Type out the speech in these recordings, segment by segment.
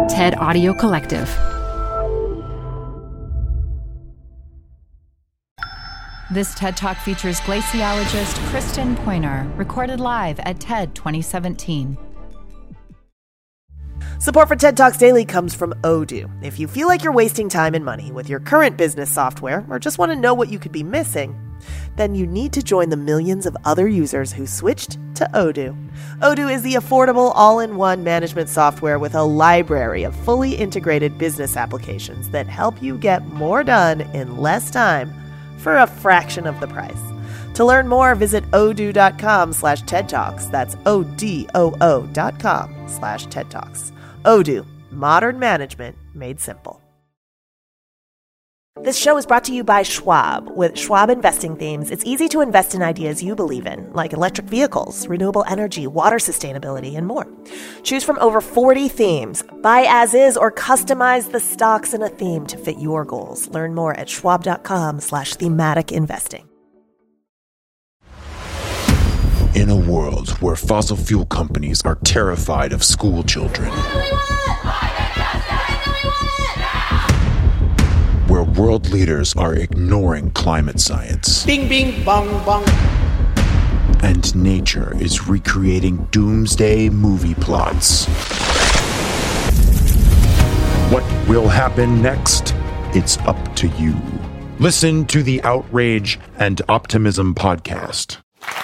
TED Audio Collective. This TED Talk features glaciologist Kristen Poyner, recorded live at TED 2017. Support for TED Talks Daily comes from Odoo. If you feel like you're wasting time and money with your current business software, or just want to know what you could be missing, then you need to join the millions of other users who switched to Odoo. Odoo is the affordable all-in-one management software with a library of fully integrated business applications that help you get more done in less time for a fraction of the price. To learn more, visit odoo.com/TED Talks. That's ODOO.com/TED Talks. Odoo, modern management made simple. This show is brought to you by Schwab. With Schwab investing themes, it's easy to invest in ideas you believe in, like electric vehicles, renewable energy, water sustainability, and more. Choose from over 40 themes. Buy as is or customize the stocks in a theme to fit your goals. Learn more at schwab.com/thematic investing. In a world where fossil fuel companies are terrified of school children, where world leaders are ignoring climate science, bing, bing, bong, bong, and nature is recreating doomsday movie plots. What will happen next? It's up to you. Listen to the Outrage and Optimism podcast.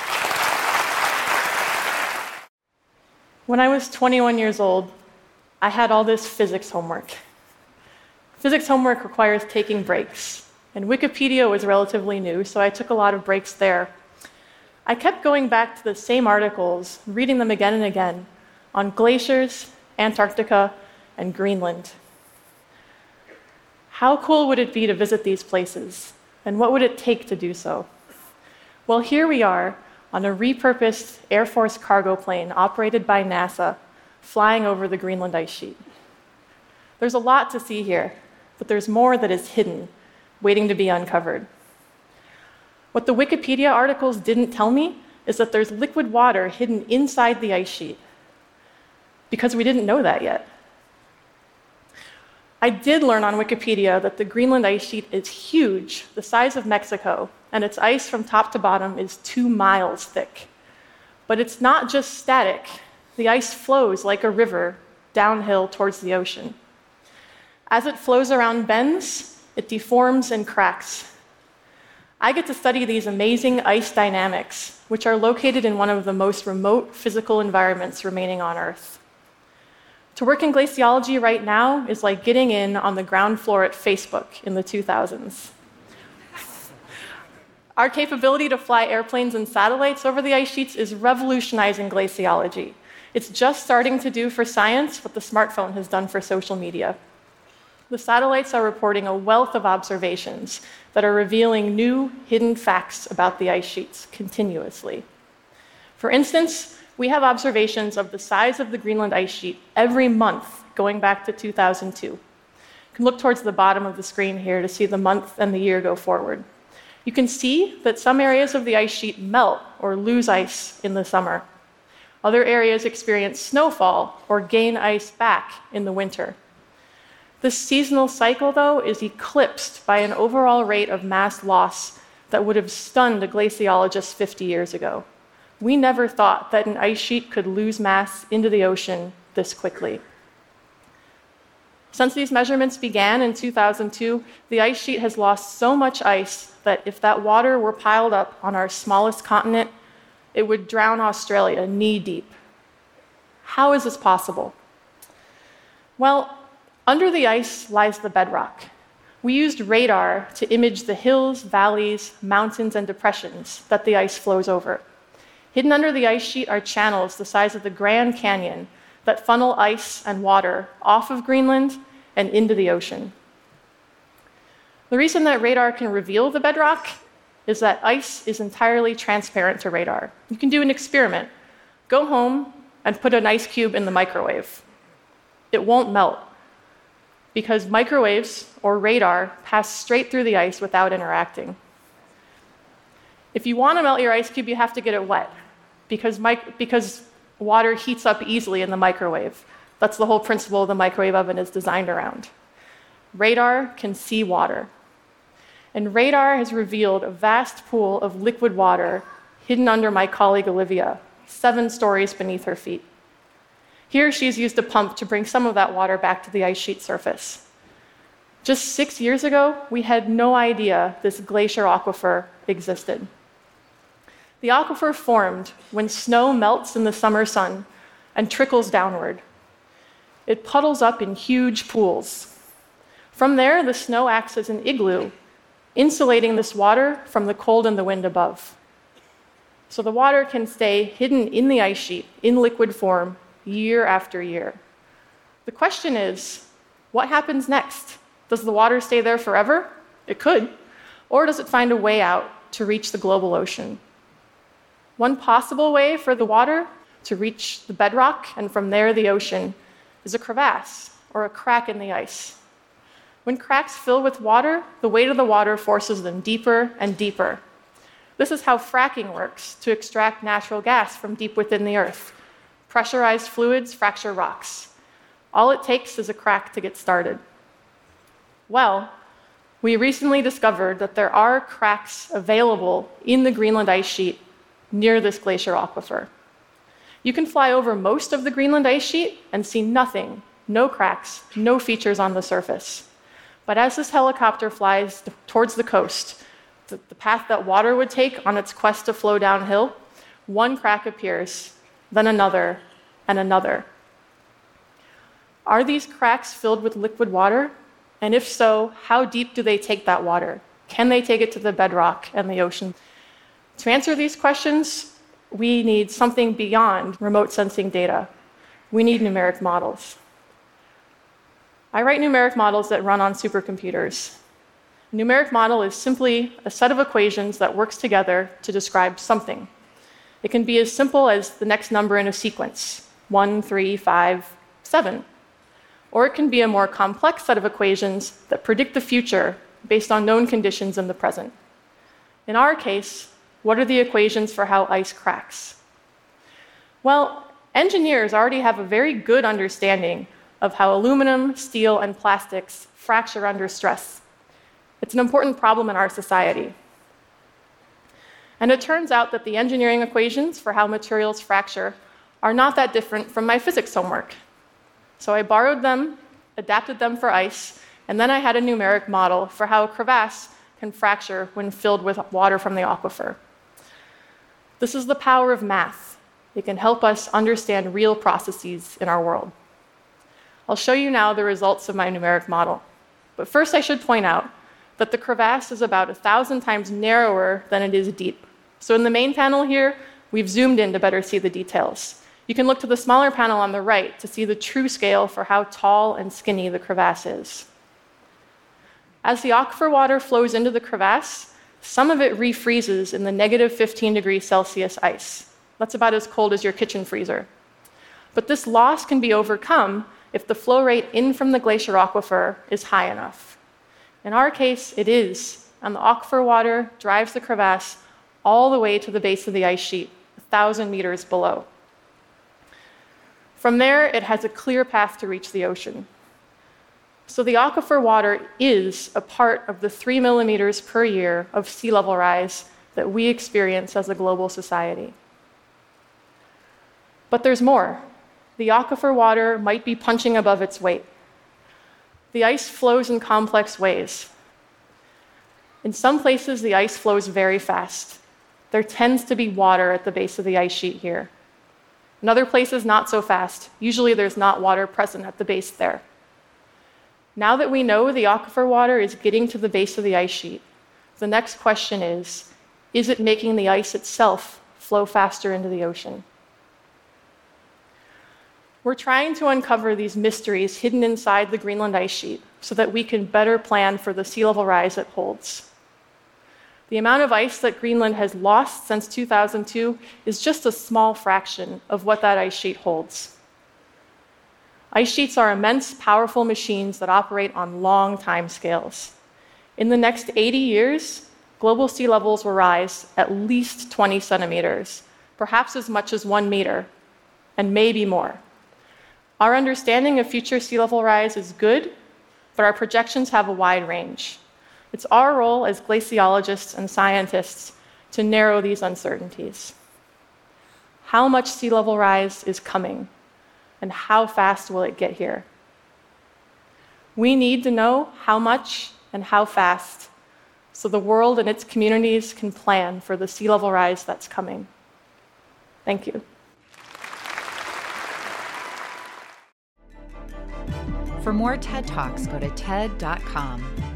When I was 21 years old, I had all this physics homework. Physics homework requires taking breaks, and Wikipedia was relatively new, so I took a lot of breaks there. I kept going back to the same articles, reading them again and again, on glaciers, Antarctica, and Greenland. How cool would it be to visit these places, and what would it take to do so? Well, here we are, on a repurposed Air Force cargo plane operated by NASA, flying over the Greenland ice sheet. There's a lot to see here, but there's more that is hidden, waiting to be uncovered. What the Wikipedia articles didn't tell me is that there's liquid water hidden inside the ice sheet, because we didn't know that yet. I did learn on Wikipedia that the Greenland ice sheet is huge, the size of Mexico, and its ice from top to bottom is 2 miles thick. But it's not just static. The ice flows like a river downhill towards the ocean. As it flows around bends, it deforms and cracks. I get to study these amazing ice dynamics, which are located in one of the most remote physical environments remaining on Earth. To work in glaciology right now is like getting in on the ground floor at Facebook in the 2000s. Our capability to fly airplanes and satellites over the ice sheets is revolutionizing glaciology. It's just starting to do for science what the smartphone has done for social media. The satellites are reporting a wealth of observations that are revealing new, hidden facts about the ice sheets continuously. For instance, we have observations of the size of the Greenland ice sheet every month going back to 2002. You can look towards the bottom of the screen here to see the month and the year go forward. You can see that some areas of the ice sheet melt or lose ice in the summer. Other areas experience snowfall or gain ice back in the winter. This seasonal cycle, though, is eclipsed by an overall rate of mass loss that would have stunned a glaciologist 50 years ago. We never thought that an ice sheet could lose mass into the ocean this quickly. Since these measurements began in 2002, the ice sheet has lost so much ice that if that water were piled up on our smallest continent, it would drown Australia knee-deep. How is this possible? Well, under the ice lies the bedrock. We used radar to image the hills, valleys, mountains, and depressions that the ice flows over. Hidden under the ice sheet are channels the size of the Grand Canyon that funnel ice and water off of Greenland and into the ocean. The reason that radar can reveal the bedrock is that ice is entirely transparent to radar. You can do an experiment. Go home and put an ice cube in the microwave. It won't melt because microwaves, or radar, pass straight through the ice without interacting. If you want to melt your ice cube, you have to get it wet because water heats up easily in the microwave. That's the whole principle the microwave oven is designed around. Radar can see water. And radar has revealed a vast pool of liquid water hidden under my colleague Olivia, 7 stories beneath her feet. Here she's used a pump to bring some of that water back to the ice sheet surface. Just 6 years ago, we had no idea this glacier aquifer existed. The aquifer formed when snow melts in the summer sun and trickles downward. It puddles up in huge pools. From there, the snow acts as an igloo, insulating this water from the cold and the wind above. So the water can stay hidden in the ice sheet in liquid form year after year. The question is, what happens next? Does the water stay there forever? It could. Or does it find a way out to reach the global ocean? One possible way for the water to reach the bedrock and from there the ocean is a crevasse or a crack in the ice. When cracks fill with water, the weight of the water forces them deeper and deeper. This is how fracking works to extract natural gas from deep within the earth. Pressurized fluids fracture rocks. All it takes is a crack to get started. Well, we recently discovered that there are cracks available in the Greenland ice sheet near this glacier aquifer. You can fly over most of the Greenland ice sheet and see nothing, no cracks, no features on the surface. But as this helicopter flies towards the coast, the path that water would take on its quest to flow downhill, one crack appears, then another, and another. Are these cracks filled with liquid water? And if so, how deep do they take that water? Can they take it to the bedrock and the ocean? To answer these questions, we need something beyond remote sensing data. We need numeric models. I write numeric models that run on supercomputers. A numeric model is simply a set of equations that works together to describe something. It can be as simple as the next number in a sequence, 1, 3, 5, 7. Or it can be a more complex set of equations that predict the future based on known conditions in the present. In our case, what are the equations for how ice cracks? Well, engineers already have a very good understanding of how aluminum, steel, and plastics fracture under stress. It's an important problem in our society. And it turns out that the engineering equations for how materials fracture are not that different from my physics homework. So I borrowed them, adapted them for ice, and then I had a numeric model for how a crevasse can fracture when filled with water from the aquifer. This is the power of math. It can help us understand real processes in our world. I'll show you now the results of my numeric model. But first I should point out that the crevasse is about 1,000 times narrower than it is deep. So in the main panel here, we've zoomed in to better see the details. You can look to the smaller panel on the right to see the true scale for how tall and skinny the crevasse is. As the aquifer water flows into the crevasse, some of it refreezes in the negative 15 degrees Celsius ice. That's about as cold as your kitchen freezer. But this loss can be overcome if the flow rate in from the glacier aquifer is high enough. In our case, it is, and the aquifer water drives the crevasse all the way to the base of the ice sheet, 1,000 meters below. From there, it has a clear path to reach the ocean. So the aquifer water is a part of the 3 millimeters per year of sea level rise that we experience as a global society. But there's more. The aquifer water might be punching above its weight. The ice flows in complex ways. In some places, the ice flows very fast. There tends to be water at the base of the ice sheet here. In other places, not so fast. Usually there's not water present at the base there. Now that we know the aquifer water is getting to the base of the ice sheet, the next question is it making the ice itself flow faster into the ocean? We're trying to uncover these mysteries hidden inside the Greenland ice sheet so that we can better plan for the sea level rise it holds. The amount of ice that Greenland has lost since 2002 is just a small fraction of what that ice sheet holds. Ice sheets are immense, powerful machines that operate on long time scales. In the next 80 years, global sea levels will rise at least 20 centimeters, perhaps as much as 1 meter, and maybe more. Our understanding of future sea level rise is good, but our projections have a wide range. It's our role as glaciologists and scientists to narrow these uncertainties. How much sea level rise is coming, and how fast will it get here? We need to know how much and how fast so the world and its communities can plan for the sea level rise that's coming. Thank you. For more TED Talks, go to TED.com.